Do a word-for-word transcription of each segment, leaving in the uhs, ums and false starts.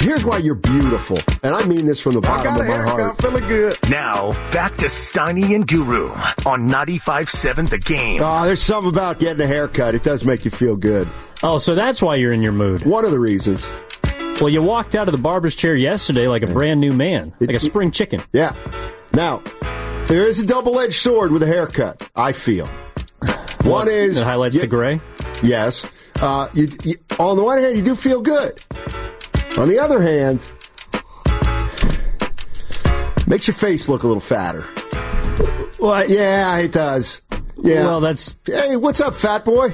Here's why you're beautiful, and I mean this from the bottom I got of my a haircut, heart. feeling good. Now, back to Steiny and Guru on ninety-five seven The Game. Oh, there's something about getting a haircut. It does make you feel good. Oh, so that's why you're in your mood. One of the reasons. Well, you walked out of the barber's chair yesterday like a brand new man, It- like a spring chicken. Yeah. Now, there is a double-edged sword with a haircut, I feel. One is... It highlights you- the gray? Yes. Uh, you, you, on the one hand, you do feel good. On the other hand, makes your face look a little fatter. Well, Yeah, it does. Yeah. Well, that's... Hey, what's up, fat boy?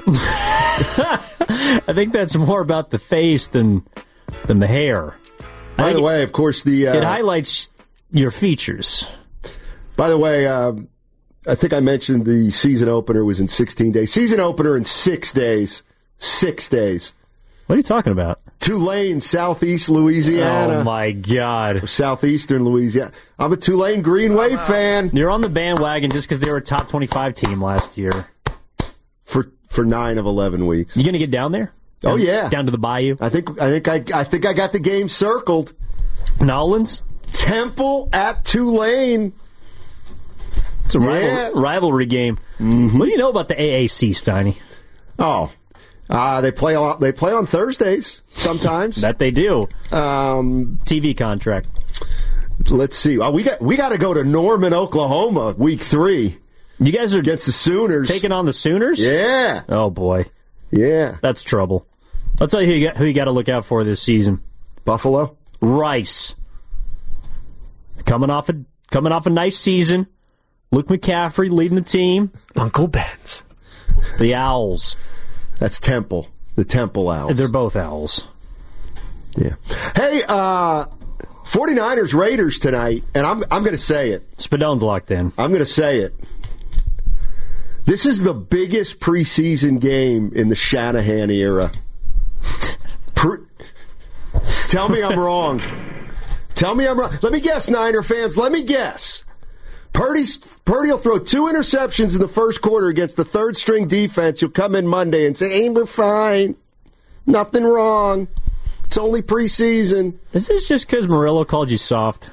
I think that's more about the face than than the hair. I By think the way, of course, the... Uh, it highlights your features. By the way, um, I think I mentioned the season opener was in sixteen days. Season opener in six days. Six days. What are you talking about? Tulane, Southeast Louisiana. Oh, my God. Southeastern Louisiana. I'm a Tulane Green Wave fan You're on the bandwagon just because they were a top twenty-five team last year. for for nine of eleven weeks. You going to get down there? Oh, Down- yeah. Down to the bayou? I think I think I I think I got the game circled. Nolans? Temple at Tulane. It's a rival- Yeah. rivalry game. Mm-hmm. What do you know about the A A C, Steiny? Oh, uh, they play a- they play on Thursdays sometimes. That they do. um, T V contract. let's see. Oh, we got we got to go to Norman, Oklahoma, week three You guys are against the Sooners. taking on the Sooners? Yeah, Oh, boy. yeah. That's trouble. I'll tell you who you got, who you got to look out for this season. Buffalo. Rice. Coming off a coming off a nice season. Luke McCaffrey leading the team. Uncle Ben's. The Owls. That's Temple. The Temple Owls. They're both Owls. Yeah. Hey, uh, 49ers Raiders tonight, and I'm I'm going to say it. Spadone's locked in. I'm going to say it. This is the biggest preseason game in the Shanahan era. Pre- Tell me I'm wrong. Tell me I'm wrong. Let me guess, Niner fans. Let me guess. Purdy's, Purdy will throw two interceptions in the first quarter against the third-string defense. You'll come in Monday and say, hey, we're fine. Nothing wrong. It's only preseason. Is this just because Murillo called you soft?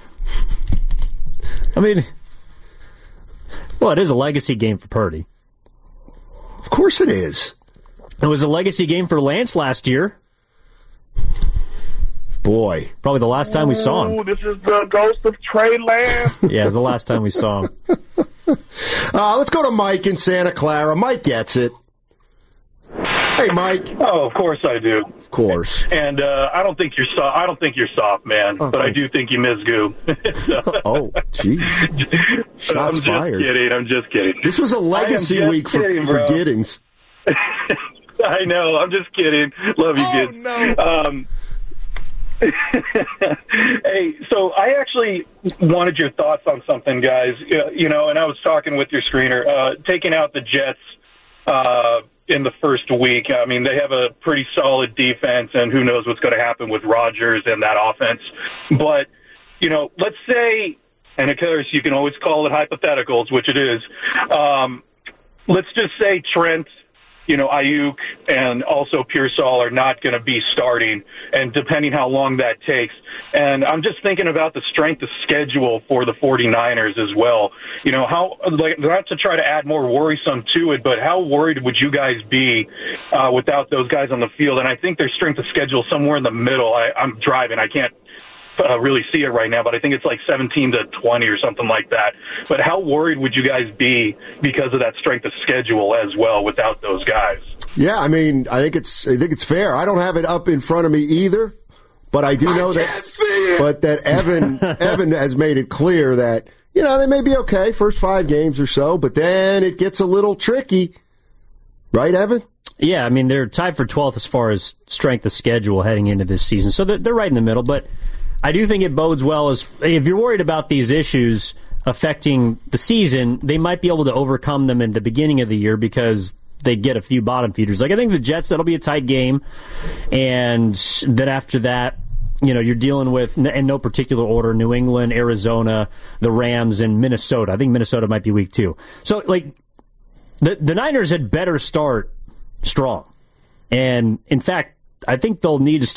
I mean, well, it is a legacy game for Purdy. Of course it is. It was a legacy game for Lance last year. Boy. Probably the last time we saw him. Oh, this is the ghost of Trey Lance. Yeah, it was the last time we saw him. Uh, let's go to Mike in Santa Clara. Mike gets it. Hey, Mike. Oh, of course I do. Of course. And uh, I don't think you're soft. I don't think you're soft, man. Oh, but I thank do think you miss Goo. So- Oh, jeez. I'm Shots just fired. kidding. I'm just kidding. This was a legacy I am just week for, kidding, for bro. Giddings. I know. I'm just kidding. Love you, Oh, kids. no. Um, hey, so I actually wanted your thoughts on something, guys. Uh, You know, and I was talking with your screener, uh, taking out the Jets uh, in the first week. I mean, they have a pretty solid defense, and who knows what's going to happen with Rodgers and that offense. But, you know, let's say, and of course you can always call it hypotheticals, which it is. Um, let's just say Trent, you know, Ayuk and also Pearsall are not going to be starting, and depending how long that takes. And I'm just thinking about the strength of schedule for the 49ers as well. You know, how, like, not to try to add more worrisome to it, but how worried would you guys be uh, without those guys on the field? And I think their strength of schedule is somewhere in the middle. I, I'm driving. I can't Uh, really see it right now, but I think it's like seventeen to twenty or something like that. But how worried would you guys be because of that strength of schedule as well without those guys? Yeah, I mean, I think it's I think it's fair. I don't have it up in front of me either, but I do know that. But that Evan Evan has made it clear that you know they may be okay first five games or so, but then it gets a little tricky, right, Evan? Yeah, I mean, they're tied for twelfth as far as strength of schedule heading into this season, so they're, they're right in the middle. But I do think it bodes well as if you're worried about these issues affecting the season, they might be able to overcome them in the beginning of the year because they get a few bottom feeders. Like I think the Jets, that'll be a tight game, and then after that, you know, you're dealing with, in no particular order, New England, Arizona, the Rams, and Minnesota. I think Minnesota might be weak too. So, like, the the Niners had better start strong, and in fact, I think they'll need to start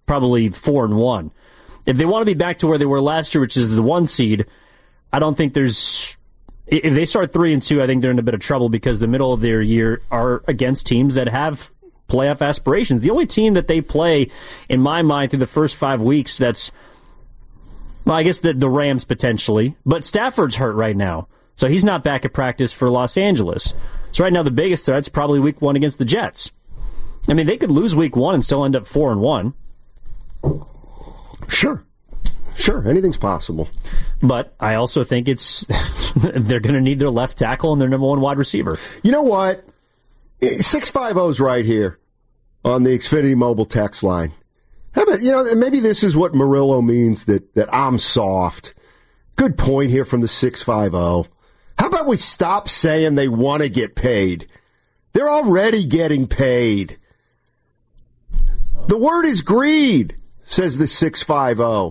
probably four and one. If they want to be back to where they were last year, which is the one seed, I don't think there's. If they start three and two, I think they're in a bit of trouble because the middle of their year are against teams that have playoff aspirations. The only team that they play, in my mind, through the first five weeks, that's, well, I guess the, the Rams potentially, but Stafford's hurt right now, so he's not back at practice for Los Angeles. So right now, the biggest threat's probably week one against the Jets. I mean, they could lose week one and still end up four and one. Sure. Sure, anything's possible. But I also think it's they're going to need their left tackle and their number one wide receiver. You know what? six five oh's right here on the Xfinity mobile text line. How about, you know, maybe this is what Murillo means, that, that I'm soft. Good point here from the six five oh. How about we stop saying they want to get paid? They're already getting paid. The word is greed, says the six five oh.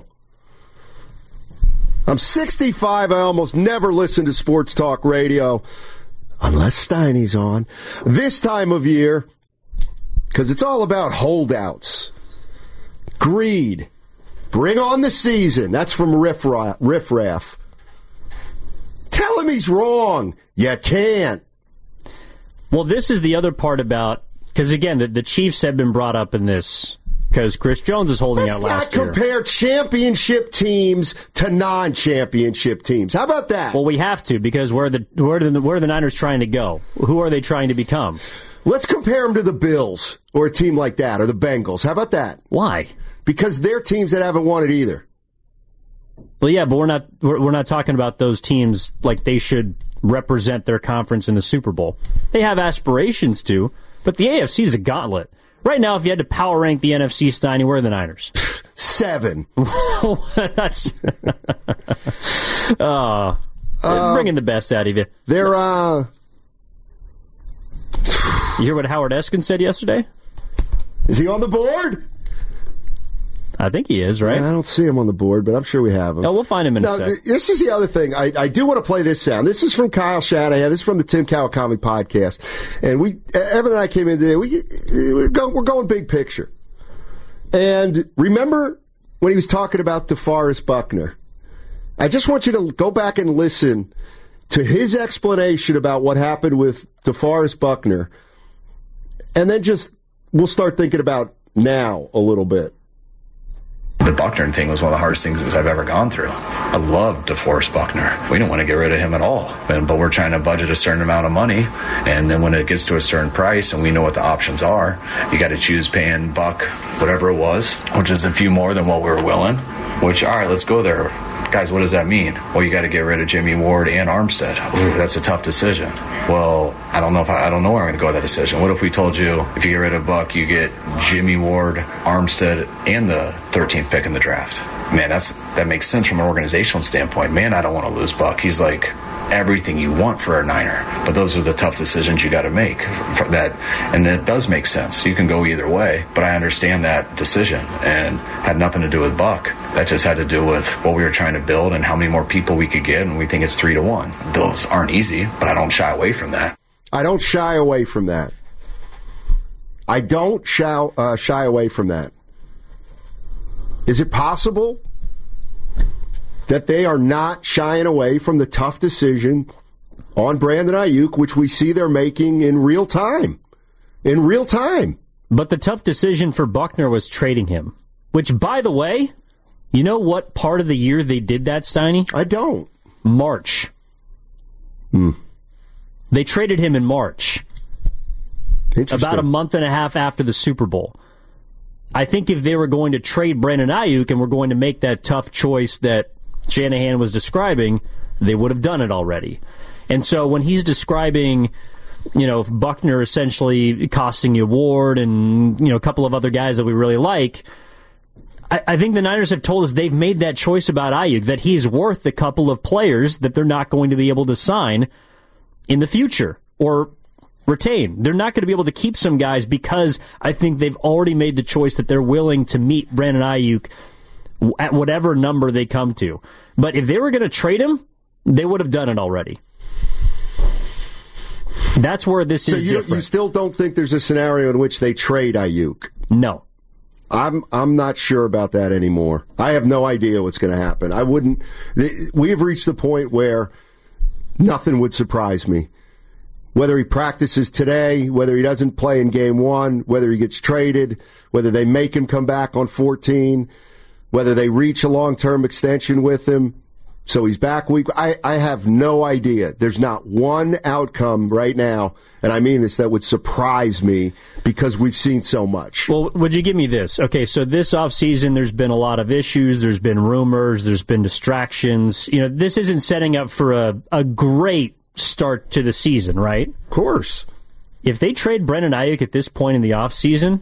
I'm sixty-five. I almost never listen to sports talk radio unless Steiny's on this time of year, because it's all about holdouts, greed. Bring on the season. That's from Riff Raff. Tell him he's wrong. You can't. Well, this is the other part about, because again, the, the Chiefs have been brought up in this. Because Chris Jones is holding Let's out last year. Let's not compare championship teams to non-championship teams. How about that? Well, we have to, because where are the where are the, where are the Niners trying to go? Who are they trying to become? Let's compare them to the Bills or a team like that, or the Bengals. How about that? Why? Because they're teams that haven't won it either. Well, yeah, but we're not we're, we're not talking about those teams like they should represent their conference in the Super Bowl. They have aspirations to, but the A F C is a gauntlet. Right now, if you had to power rank the N F C, Steiny, where are the Niners? Seven. That's uh, uh, bringing the best out of you. They're, uh... You hear what Howard Eskin said yesterday? Is he on the board? I think he is, right? Yeah, I don't see him on the board, but I'm sure we have him. Oh, we'll find him in now, a sec. This is the other thing. I, I do want to play this sound. This is from Kyle Shanahan. This is from the Tim Kawakami podcast. And we, Evan and I came in today. We, we're, going, we're going big picture. And remember when he was talking about DeForest Buckner? I just want you to go back and listen to his explanation about what happened with DeForest Buckner. And then just, we'll start thinking about now a little bit. The Buckner thing was one of the hardest things I've ever gone through. I loved DeForest Buckner. We didn't want to get rid of him at all. But we're trying to budget a certain amount of money, and then when it gets to a certain price and we know what the options are, you got to choose paying Buck whatever it was, which is a few more than what we were willing, which, all right, let's go there. Guys, what does that mean? Well, you got to get rid of Jimmy Ward and Armstead. Ooh, that's a tough decision. Well, I don't know if I, I don't know where I'm going to go with that decision. What if we told you if you get rid of Buck, you get Jimmy Ward, Armstead, and the thirteenth pick in the draft? Man, that's that makes sense from an organizational standpoint. Man, I don't want to lose Buck. He's like everything you want for a Niner. But those are the tough decisions you got to make for that, and that does make sense. You can go either way, but I understand that decision, and had nothing to do with Buck. That just had to do with what we were trying to build and how many more people we could get, and we think it's three to one. Those aren't easy, but I don't shy away from that. I don't shy away from that. I don't shy, uh, shy away from that. Is it possible that they are not shying away from the tough decision on Brandon Ayuk, which we see they're making in real time? In real time. But the tough decision for Buckner was trading him, which, by the way, you know what part of the year they did that, Steiny? I don't. March. Hmm. They traded him in March. Interesting. About a month and a half after the Super Bowl. I think if they were going to trade Brandon Ayuk and were going to make that tough choice that Shanahan was describing, they would have done it already. And so when he's describing, you know, Buckner essentially costing you Ward and, you know, a couple of other guys that we really like, I, I think the Niners have told us they've made that choice about Ayuk, that he's worth a couple of players that they're not going to be able to sign in the future or retain. They're not going to be able to keep some guys because I think they've already made the choice that they're willing to meet Brandon Ayuk at whatever number they come to. But if they were going to trade him, they would have done it already. That's where this so is you, different. you still don't think there's a scenario in which they trade Ayuk? No. I'm I'm not sure about that anymore. I have no idea what's going to happen. I wouldn't. We've reached the point where nothing would surprise me. Whether he practices today, whether he doesn't play in game one, whether he gets traded, whether they make him come back on fourteen, whether they reach a long-term extension with him, so he's back week. I, I have no idea. There's not one outcome right now, and I mean this, that would surprise me because we've seen so much. Well, would you give me this? Okay, so this offseason there's been a lot of issues. There's been rumors. There's been distractions. You know, this isn't setting up for a, a great start to the season, right? Of course. If they trade Brandon Ayuk at this point in the offseason,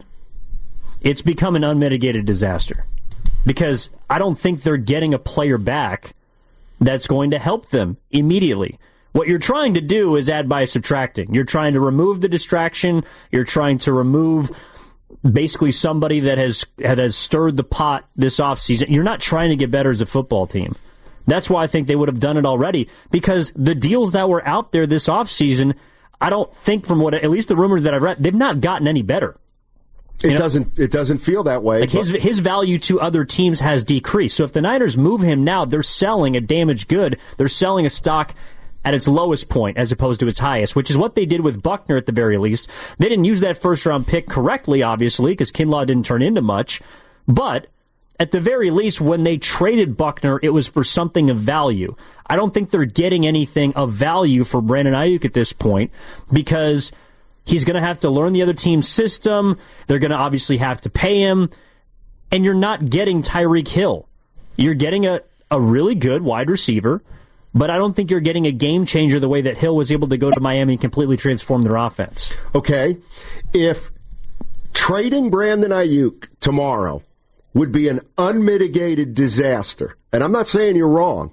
it's become an unmitigated disaster because I don't think they're getting a player back that's going to help them immediately. What you're trying to do is add by subtracting. You're trying to remove the distraction. You're trying to remove basically somebody that has that has stirred the pot this offseason. You're not trying to get better as a football team. That's why I think they would have done it already, because the deals that were out there this offseason, I don't think from what, at least the rumors that I've read, they've not gotten any better. It you know? doesn't. It doesn't feel that way. Like his his value to other teams has decreased. So if the Niners move him now, they're selling a damaged good. They're selling a stock at its lowest point as opposed to its highest, which is what they did with Buckner at the very least. They didn't use that first round pick correctly, obviously, because Kinlaw didn't turn into much. But at the very least, when they traded Buckner, it was for something of value. I don't think they're getting anything of value for Brandon Ayuk at this point because he's going to have to learn the other team's system. They're going to obviously have to pay him. And you're not getting Tyreek Hill. You're getting a, a really good wide receiver, but I don't think you're getting a game changer the way that Hill was able to go to Miami and completely transform their offense. Okay. If trading Brandon Ayuk tomorrow would be an unmitigated disaster, and I'm not saying you're wrong,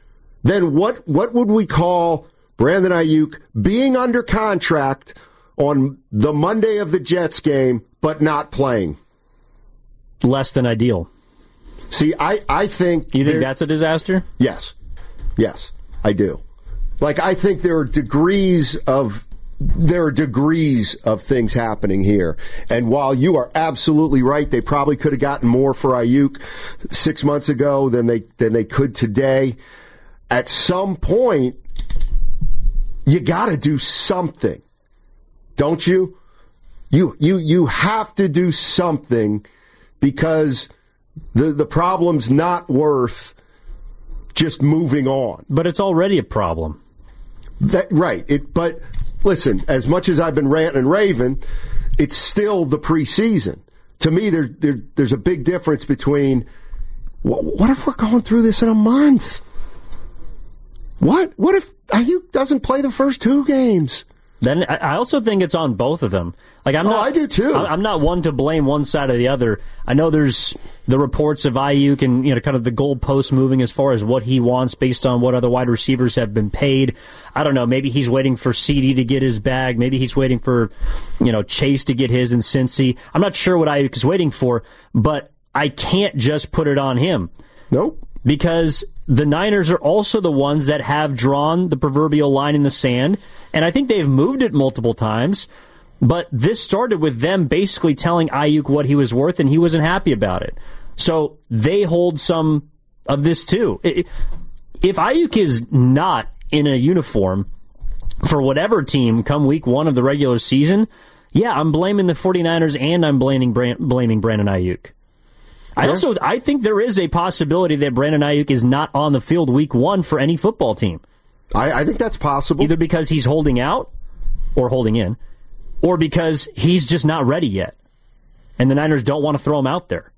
then what, what would we call Brandon Ayuk being under contract on the Monday of the Jets game, but not playing? Less than ideal. See, I, I think... You think that's a disaster? Yes. Yes, I do. Like, I think there are degrees of... There are degrees of things happening here. And while you are absolutely right, they probably could have gotten more for Ayuk six months ago than they than they could today. At some point, you got to do something. Don't you? You you you have to do something because the the problem's not worth just moving on. But it's already a problem. That right. It but listen, as much as I've been ranting and raving, it's still the preseason. To me, there, there there's a big difference between what, what if we're going through this in a month? What what if Ayuk doesn't play the first two games? Then I also think it's on both of them. Like I'm oh, not, I do too. I'm not one to blame one side or the other. I know there's the reports of Ayuk and you know kind of the goalposts moving as far as what he wants based on what other wide receivers have been paid. I don't know. Maybe he's waiting for C D to get his bag. Maybe he's waiting for you know Chase to get his in Cincy. I'm not sure what Ayuk is waiting for, but I can't just put it on him. Nope. Because the Niners are also the ones that have drawn the proverbial line in the sand, and I think they've moved it multiple times, but this started with them basically telling Ayuk what he was worth, and he wasn't happy about it. So they hold some of this too. If Ayuk is not in a uniform for whatever team come week one of the regular season, yeah, I'm blaming the 49ers and I'm blaming, blaming Brandon Ayuk. I also I think there is a possibility that Brandon Ayuk is not on the field week one for any football team. I, I think that's possible. Either because he's holding out or holding in, or because he's just not ready yet. And the Niners don't want to throw him out there.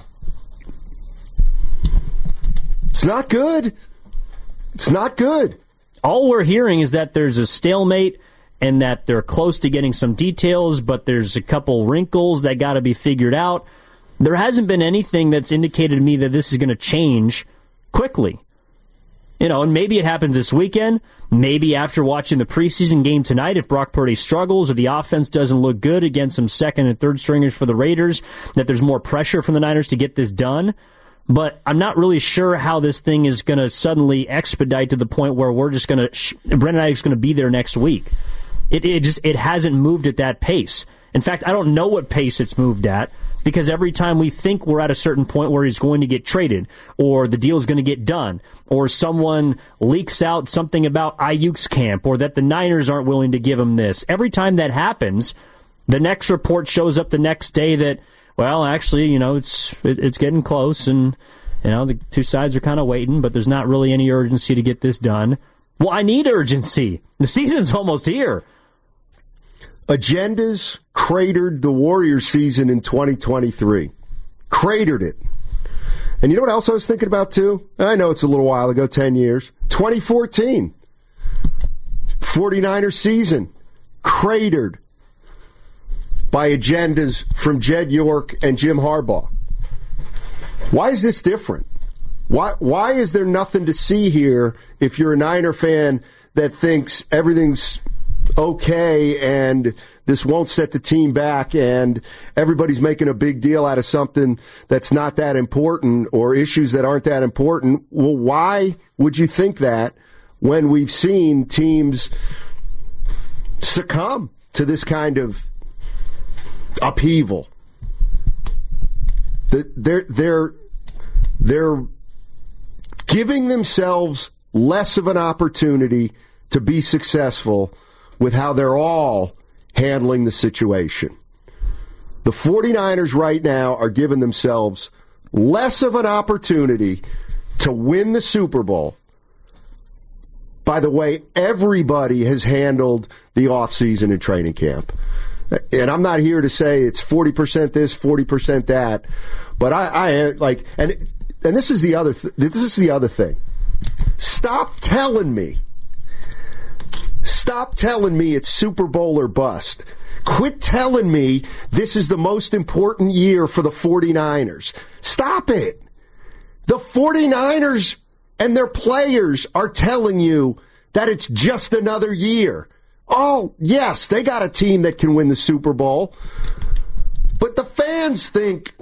It's not good. It's not good. All we're hearing is that there's a stalemate and that they're close to getting some details, but there's a couple wrinkles that got to be figured out. There hasn't been anything that's indicated to me that this is going to change quickly. You know, and maybe it happens this weekend. Maybe after watching the preseason game tonight, if Brock Purdy struggles or the offense doesn't look good against some second and third stringers for the Raiders, that there's more pressure from the Niners to get this done. But I'm not really sure how this thing is going to suddenly expedite to the point where we're just going to, Brandon Ayuk's going to be there next week. It, it just, it hasn't moved at that pace. In fact, I don't know what pace it's moved at, because every time we think we're at a certain point where he's going to get traded, or the deal is going to get done, or someone leaks out something about Ayuk's camp, or that the Niners aren't willing to give him this, every time that happens, the next report shows up the next day that, well, actually, you know, it's it, it's getting close, and, you know, the two sides are kind of waiting, but there's not really any urgency to get this done. Well, I need urgency. The season's almost here. Agendas cratered the Warriors season in twenty twenty-three. Cratered it. And you know what else I was thinking about, too? I know it's a little while ago, ten years. twenty fourteen. 49ers season. Cratered by agendas from Jed York and Jim Harbaugh. Why is this different? Why why is there nothing to see here if you're a Niner fan that thinks everything's okay and this won't set the team back and everybody's making a big deal out of something that's not that important or issues that aren't that important? Well, why would you think that when we've seen teams succumb to this kind of upheaval? They're, they're, they're giving themselves less of an opportunity to be successful with how they're all handling the situation. The 49ers right now are giving themselves less of an opportunity to win the Super Bowl by the way everybody has handled the offseason and training camp. And I'm not here to say it's forty percent this, forty percent that, but I, I like, and and this is the other, th- this is the other thing. Stop telling me, stop telling me it's Super Bowl or bust. Quit telling me this is the most important year for the 49ers. Stop it. The 49ers and their players are telling you that it's just another year. Oh, yes, they got a team that can win the Super Bowl. But the fans think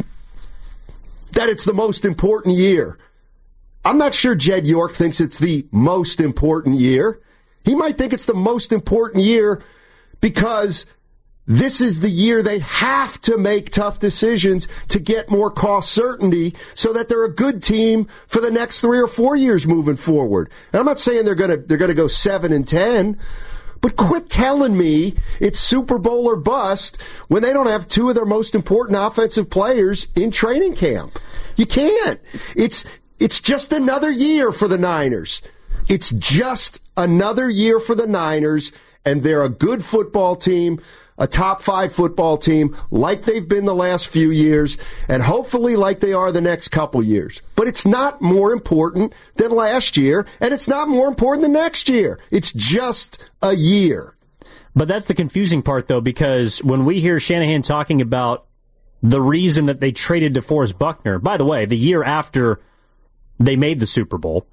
that it's the most important year. I'm not sure Jed York thinks it's the most important year. He might think it's the most important year because this is the year they have to make tough decisions to get more cost certainty so that they're a good team for the next three or four years moving forward. And I'm not saying they're going to they're going to go seven and ten. But quit telling me it's Super Bowl or bust when they don't have two of their most important offensive players in training camp. You can't. It's it's just another year for the Niners. It's just another year for the Niners, and they're a good football team, a top five football team, like they've been the last few years, and hopefully like they are the next couple years. But it's not more important than last year, and it's not more important than next year. It's just a year. But that's the confusing part, though, because when we hear Shanahan talking about the reason that they traded DeForest Buckner, by the way, the year after they made the Super Bowl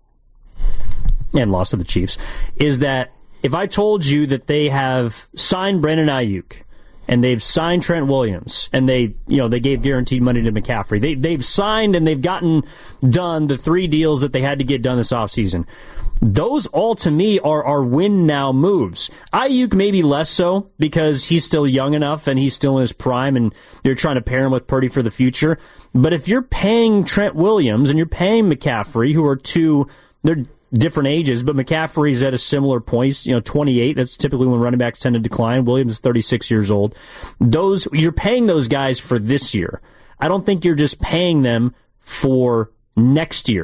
and lost to the Chiefs, is that if I told you that they have signed Brandon Ayuk and they've signed Trent Williams and they, you know, they gave guaranteed money to McCaffrey, they, they've signed and they've gotten done the three deals that they had to get done this offseason. Those all to me are, are win now moves. Ayuk maybe less so because he's still young enough and he's still in his prime and they're trying to pair him with Purdy for the future. But if you're paying Trent Williams and you're paying McCaffrey, who are two, they're different ages, but McCaffrey's at a similar point, you know, twenty-eight. That's typically when running backs tend to decline. Williams is thirty-six years old. Those, you're paying those guys for this year. I don't think you're just paying them for next year.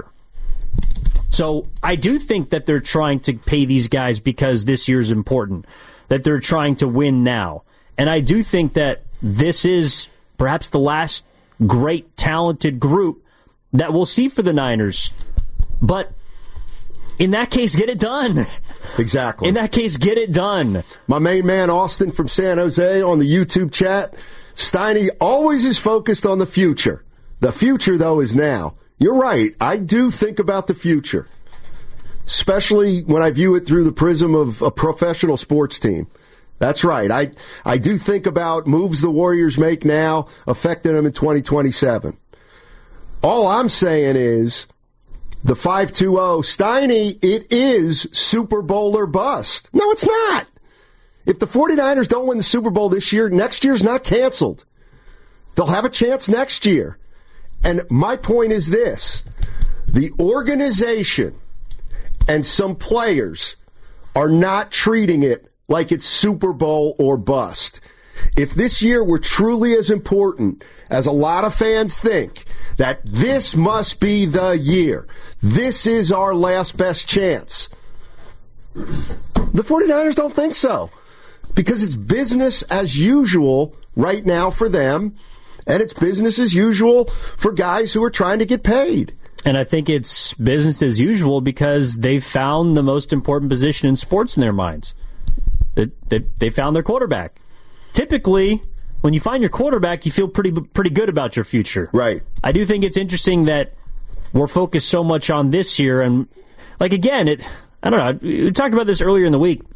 So I do think that they're trying to pay these guys because this year's important, that they're trying to win now. And I do think that this is perhaps the last great, talented group that we'll see for the Niners. But in that case, get it done. Exactly. In that case, get it done. My main man, Austin from San Jose, on the YouTube chat. Steiny always is focused on the future. The future, though, is now. You're right. I do think about the future, especially when I view it through the prism of a professional sports team. That's right. I, I do think about moves the Warriors make now affecting them in twenty twenty-seven. All I'm saying is the five two zero, Steiny, it is Super Bowl or bust. No, it's not. If the 49ers don't win the Super Bowl this year, next year's not canceled. They'll have a chance next year. And my point is this. The organization and some players are not treating it like it's Super Bowl or bust. If this year were truly as important as a lot of fans think, that this must be the year, this is our last best chance, the 49ers don't think so. Because it's business as usual right now for them, and it's business as usual for guys who are trying to get paid. And I think it's business as usual because they've found the most important position in sports in their minds. They, they, they found their quarterback. Typically, when you find your quarterback, you feel pretty pretty good about your future. Right. I do think it's interesting that we're focused so much on this year. And, like, again, it I don't know. We talked about this earlier in the week.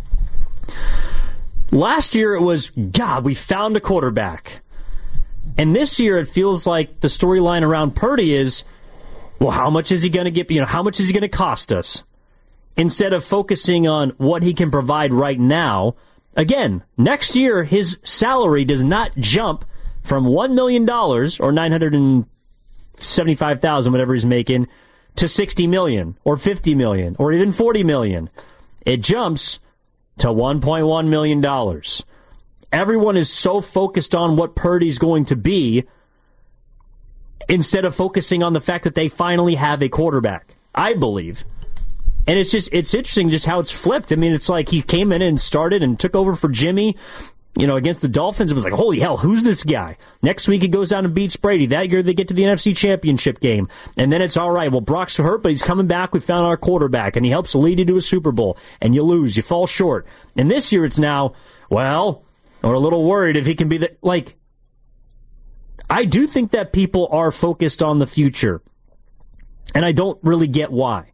Last year it was, God, we found a quarterback. And this year it feels like the storyline around Purdy is, well, how much is he going to get? You know, how much is he going to cost us? Instead of focusing on what he can provide right now. Again, next year his salary does not jump from one million dollars or nine hundred seventy-five thousand dollars, whatever he's making, to sixty million dollars or fifty million dollars or even forty million dollars. It jumps to one point one million dollars. Everyone is so focused on what Purdy's going to be instead of focusing on the fact that they finally have a quarterback, I believe. And it's just, it's interesting just how it's flipped. I mean, it's like he came in and started and took over for Jimmy, you know, against the Dolphins. It was like, holy hell, who's this guy? Next week he goes out and beats Brady. That year they get to the N F C Championship game. And then it's all right. Well, Brock's hurt, but he's coming back. We found our quarterback, and he helps lead you to a Super Bowl. And you lose. You fall short. And this year it's now, well, we're a little worried if he can be the, like, I do think that people are focused on the future. And I don't really get why.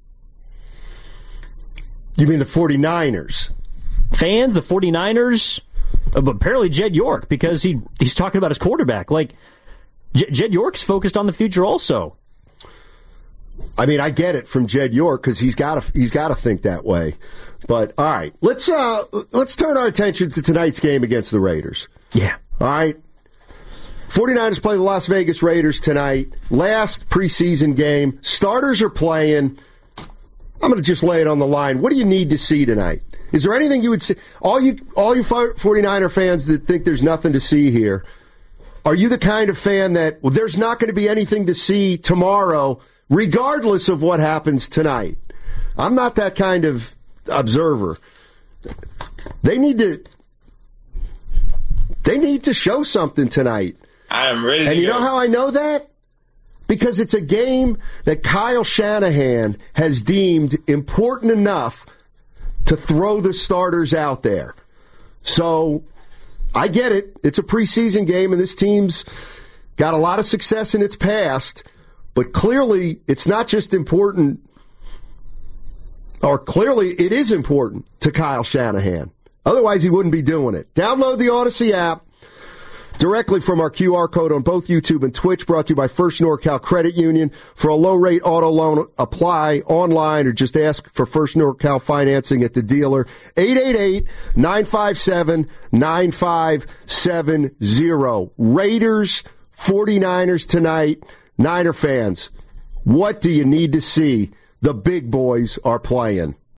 You mean the 49ers? Fans, the 49ers, but apparently Jed York, because he he's talking about his quarterback. Like, J- Jed York's focused on the future also. I mean, I get it from Jed York because he's got to he's got to think that way. But all right, let's uh, let's turn our attention to tonight's game against the Raiders. Yeah. All right. 49ers play the Las Vegas Raiders tonight. Last preseason game. Starters are playing. I'm going to just lay it on the line. What do you need to see tonight? Is there anything you would see? All you all you 49er fans that think there's nothing to see here, are you the kind of fan that, well, there's not going to be anything to see tomorrow, regardless of what happens tonight? I'm not that kind of observer. They need to they need to show something tonight. I am ready to And you go. know how I know that? Because it's a game that Kyle Shanahan has deemed important enough to throw the starters out there. So I get it. It's a preseason game, and this team's got a lot of success in its past. But clearly, it's not just important, or clearly it is important to Kyle Shanahan. Otherwise, he wouldn't be doing it. Download the Odyssey app directly from our Q R code on both YouTube and Twitch, brought to you by First NorCal Credit Union. For a low-rate auto loan, apply online or just ask for First NorCal financing at the dealer. eight eight eight, nine five seven, nine five seven zero. Raiders, 49ers tonight. Niner fans, what do you need to see? The big boys are playing.